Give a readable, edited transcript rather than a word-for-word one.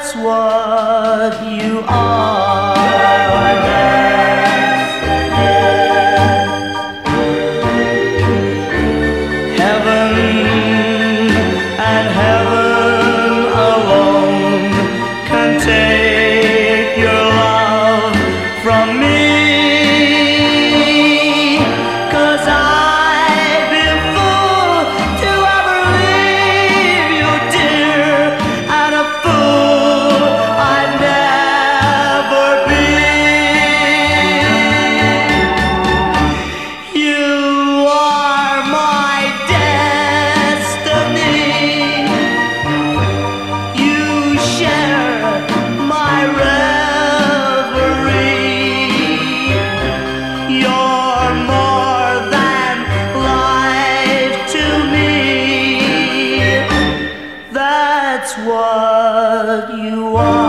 That's what you are. Heaven and heaven alone can take your love from me. 'Cause I've been fool to ever leave you, dear, and a fool I'd never be. You are my destiny. You share my reverie. You're more than life to me. That's what you are.